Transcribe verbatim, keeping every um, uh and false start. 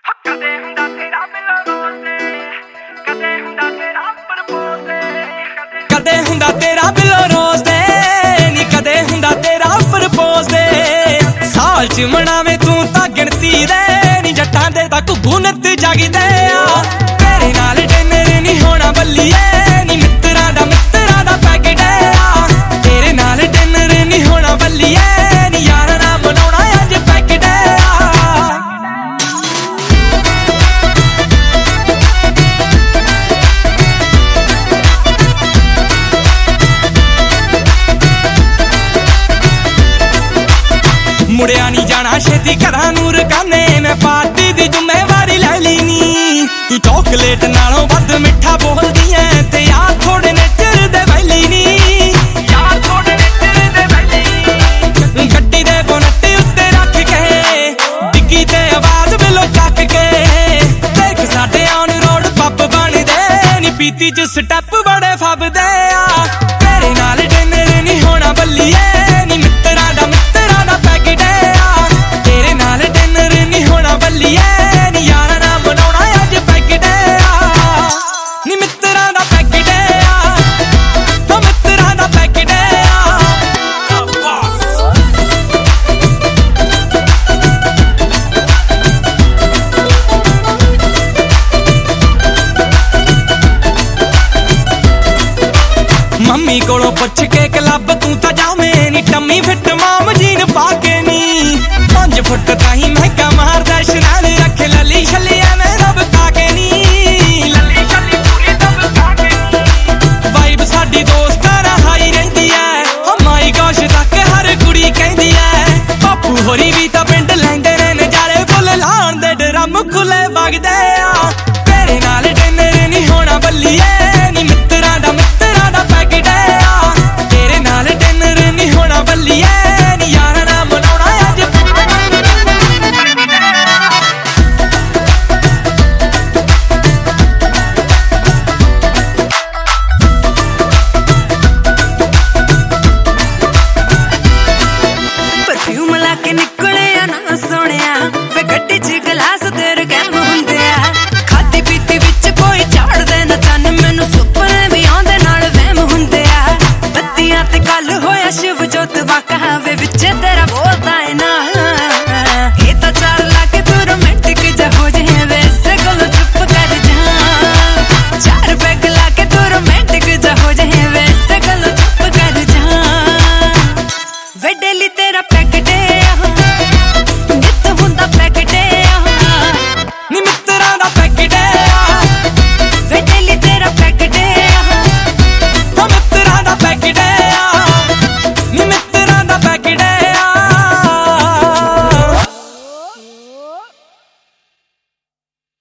ਕਦੇ ਹੁੰਦਾ ਤੇਰਾ ਬਿਲੋ ਰੋਜ਼ੇ ਕਦੇ ਹੁੰਦਾ ਤੇਰਾ ਪ੍ਰਪੋਜ਼ ਕਦੇ ਹੁੰਦਾ ਤੇਰਾ ਬਿਲੋ ਰੋਜ਼ੇ ਨੀ ਕਦੇ ਹੁੰਦਾ ਤੇਰਾ ਪ੍ਰਪੋਜ਼ ਸਾਲ ਚ ਮਨਾਵੇਂ ਤੂੰ ਤਾਂ ਗਿਣਤੀ ਦੇ ਨੀ ਜੱਟਾਂ ਦੇ ਤਾਂ ਘੁੱਗੂ ਨੱਤ ਜਾਗਦੇ ਆ ਤੇਰੇ ਨਾਲ ਡਿਨਰ ਨੀ ਹੋਣਾ ਬੱਲੀਏ ਨੀ ਮਿੱਤਰਾਂ ਦਾ ਮਿੱਤਰਾਂ ਦਾ ਪੈਕੇਟ ਆ ਤੇਰੇ ਨਾਲ ਡਿਨਰ ਨੀ ਹੋਣਾ ਬੱਲੀਏ ਨੀ ਯਾਰਾਂ ਨਾਲ ਮਨਾਉਣਾ ਅੱਜ ਪੈਕੇਟ ਆ ਮੁੜਿਆ ਨੀ ਜਾਣਾ ਛੇਤੀ ਘਰਾਂ ਨੂੰ ਰਕਾਨੇ ਮੈਂ ਪਾਰਟੀ ਦੀ ਜ਼ਿੰਮੇਵਾਰੀ ਲੈ ਲਈ ਨੀ ਤੂੰ ਚੌਕਲੇਟ ਨਾਲੋਂ ਵੱਧ ਮਿੱਠਾ ਬੋਲਦੀ ਐ ਤੇ ਯਾਰ ਥੋੜੇ ਨੇਚਰ ਦੇ ਵੈਲੀ ਨੀ ਯਾਰ ਥੋੜੇ ਨੇਚਰ ਦੇ ਵੈਲੀ ਗੱਡੀ ਦੇ ਬੋਨਟ ਉੱਤੇ ਰੱਖ ਕੇ ਡਿੱਗੀ ਤੇ ਆਵਾਜ਼ ਬਿਲੋ ਚੱਕ ਕੇ ਦੇਖ ਸਾਡੇ ਔਨ ਰੋਡ ਪੱਬ ਬਣਦੇ ਨੀ ਪੀਤੀ ਚ ਸਟੈਪ ਬੜੇ ਫੱਬਦੇ ਆ ਤੇਰੇ ਨਾਲ ਡਿਨਰ ਨੀ ਹੋਣਾ ਬੱਲੀਏ ਨੀ ਮਿੱਤਰਾਂ ਦਾ ਮਿੱਤਰਾਂ ਦਾ ਪੈਕੇਟ ਆ ਤੇਰੇ ਨਾਲ ਡਿਨਰ ਨੀ ਹੋਣਾ ਬੱਲੀਏ ਨੀ ਯਾਰਾਂ ਨਾਲ ਮਨਾਉਣਾ ਅੱਜ ਪੈਕੇਟ ਆ ਨੀ ਮਿੱਤਰਾਂ ਦਾ ਪੈਕੇਟ ਆ ਤਾਂ ਮਿੱਤਰਾਂ ਦਾ ਪੈਕੇਟ ਆ ਮੰਮੀ ਕੋਲੋਂ ਪੁੱਛ ਕੇ ਕਲੱਬ ਤੂੰ ਤਾਂ ਜਾਵੇਂ ਨੀ ਟੰਮੀ ਫਿੱਟ ਮਾਮ ਜੀਨ ਪਾ ਕੇ ਨੀ ਪੰਜ ਫੁੱਟ ਤਾਹੀਂ ਮਹਿਕਾ ਮਾਰਦਾ ਸ਼ਨਾਲ ਰੱਖ ਲੱਲੀ ਛੱਲੀ ਐਵੇਂ ਦਬਕਾ ਕੇ ਨੀ ਲੱਲੀ ਛੱਲੀ ਪੂਰੀ ਦਬਕਾ ਕੇ ਨੀ ਵਾਈਬ ਸਾਡੀ ਦੋਸਤਾਂ ਨਾਲ ਹਾਈ ਰਹਿੰਦੀ ਐ ਓ ਮਾਈ ਗੋਸ਼ ਤੱਕ ਹਰ ਕੁੜੀ ਕਹਿੰਦੀ ਐ ਬਾਪੂ ਹੋਰੀ ਵੀ ਤਾਂ ਪਿੰਡ ਲੈਂਦੇ ਨੇ ਨਜ਼ਾਰੇ ਫੁੱਲ ਲਾਉਣ ਦੇ ਡਰਮ ਖੁੱਲੇ ਵਗਦੇ ਆ ਤੇਰੇ ਨਾਲ ਡਿਨਰ ਨੀ ਹੋਣਾ ਬੱਲੀਏ ਨੀ ਮਿੱਤਰਾਂ ਦਾ ਮਿੱਤਰਾਂ ਦਾ ਪੈਕੇਟ ਆ ਤੇਰੇ ਨਾਲ ਡਿਨਰ ਨੀ ਹੋਣਾ ਬੱਲੀਏ ਨੀ ਯਾਰਾਂ ਨਾਲ ਮਨਾਉਣਾ ਅੱਜ ਪਰਫਿਊਮ ਲਾ ਕੇ ਨਿਕਲਿਆ ਨਾ ਸੋਹਣਿਆ ਵੇ ਗੱਡੀ ਚ ਗਲਾਸ ਤੇਰੇ ਕੈਮ ਹੁੰਦੇ ਆ ਖਾਦੀ ਪੀਤੀ ਵਿੱਚ ਕੋਈ ਝਾੜਦੇ ਨਾ ਚੰਨ ਮੈਨੂੰ ਸੁਪਨੇ ਵੀ ਆਉਂਦੇ ਨਾਲ ਵਹਿਮ ਹੁੰਦੇ ਆ ਬੱਤੀਆਂ ਤੇ ਕੱਲ ਹੋਇਆ ਸ਼ਿਵ ਜੋਤ